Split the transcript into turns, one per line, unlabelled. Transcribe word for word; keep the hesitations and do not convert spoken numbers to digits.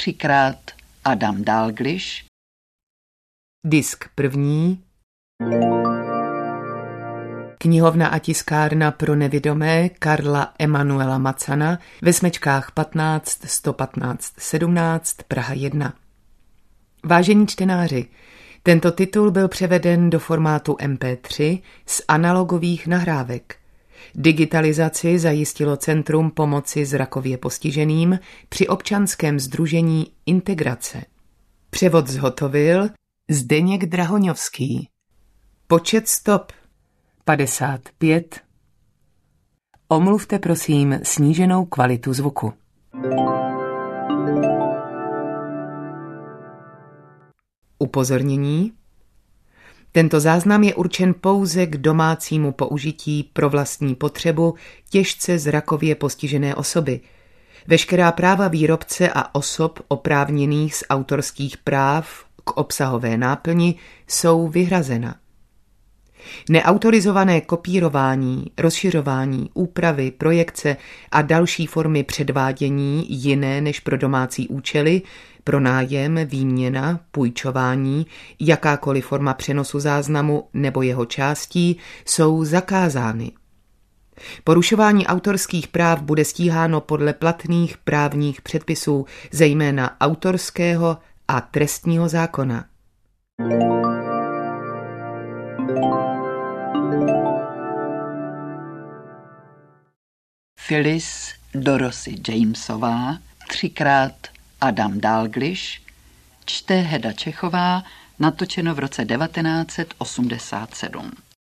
třikrát Adam Dalglish.
Disk první. Knihovna a tiskárna pro nevidomé Karla Emanuela Macana ve smečkách patnáct sto patnáct sedmnáct Praha jedna. Vážení čtenáři, tento titul byl převeden do formátu em pé tři z analogových nahrávek. Digitalizaci zajistilo Centrum pomoci zrakově postiženým při občanském sdružení Integrace. Převod zhotovil Zdeněk Drahoňovský. Počet stop padesát pět. Omluvte prosím sníženou kvalitu zvuku. Upozornění. Tento záznam je určen pouze k domácímu použití pro vlastní potřebu těžce zrakově postižené osoby. Veškerá práva výrobce a osob oprávněných z autorských práv k obsahové náplni jsou vyhrazena. Neautorizované kopírování, rozšiřování, úpravy, projekce a další formy předvádění jiné než pro domácí účely, pro nájem, výměna, půjčování, jakákoliv forma přenosu záznamu nebo jeho částí jsou zakázány. Porušování autorských práv bude stíháno podle platných právních předpisů, zejména autorského a trestního zákona.
Phyllis Dorothy Jamesová, třikrát Adam Dalglish, čte Heda Čechová, natočeno v roce devatenáct set osmdesát sedm.